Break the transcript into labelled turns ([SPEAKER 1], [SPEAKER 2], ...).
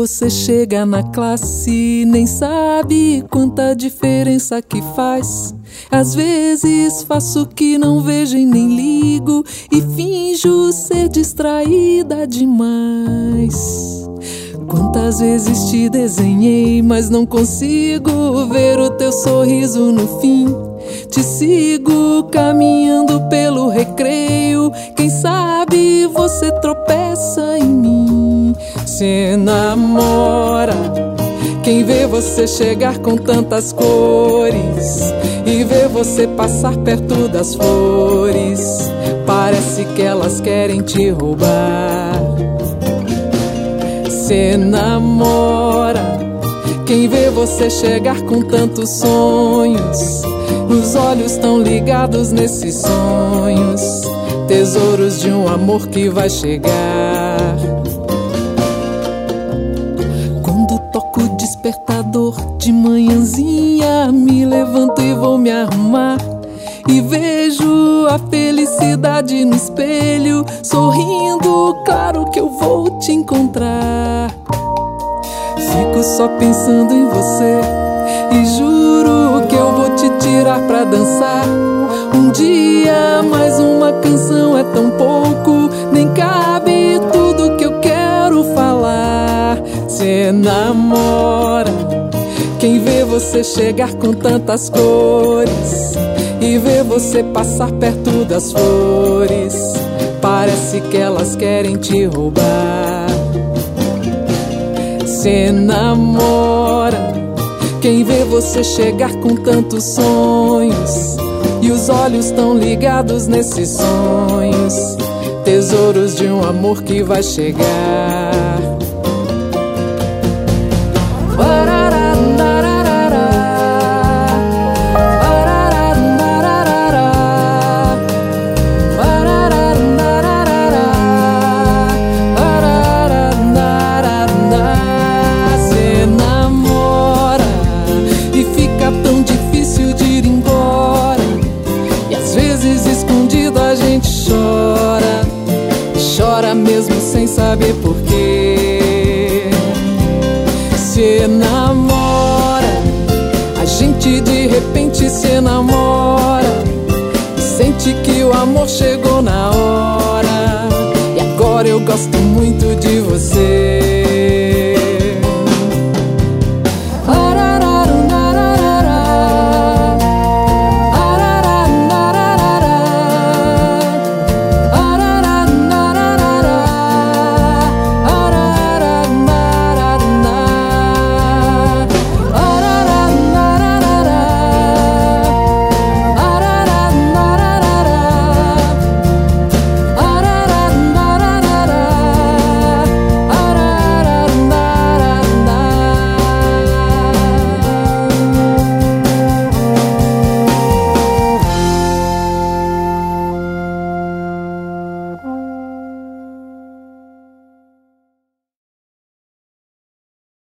[SPEAKER 1] você chega na classe, nem sabe quanta diferença que faz. Às vezes faço que não vejo e nem ligo, e finjo ser distraída demais. Quantas vezes te desenhei, mas não consigo ver o teu sorriso no fim. Te sigo caminhando pelo recreio, quem sabe você tropeça em mim. Se enamora quem vê você chegar com tantas cores e vê você passar perto das flores. Parece que elas querem te roubar. Se enamora quem vê você chegar com tantos sonhos. Os olhos tão ligados nesses sonhos, tesouros de um amor que vai chegar. Quando toco o despertador de manhãzinha, me levanto e vou me arrumar, e vejo a felicidade no espelho, sorrindo, claro que eu vou te encontrar. Fico só pensando em você e juro que eu vou te tirar pra dançar. Um dia mais uma canção é tão pouco, nem cabe tudo que eu quero falar. Se enamora quem vê você chegar com tantas cores e vê você passar perto das flores. Parece que elas querem te roubar. Se enamora quem vê você chegar com tantos sonhos e os olhos tão ligados nesses sonhos, tesouros de um amor que vai chegar. Chora mesmo sem saber porquê. Se enamora, a gente de repente se enamora e sente que o amor chegou na hora. E agora eu gosto